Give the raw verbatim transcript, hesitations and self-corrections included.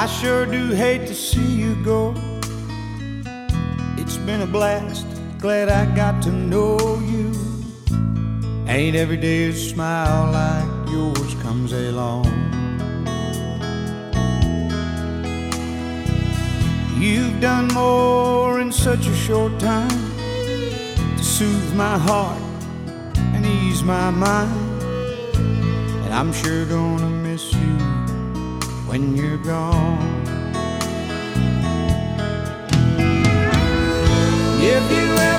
I sure do hate to see you go. It's been a blast, glad I got to know you. Ain't every day a smile like yours comes along. You've done more in such a short time to soothe my heart and ease my mind, and I'm sure gonna miss you when you're gone. If you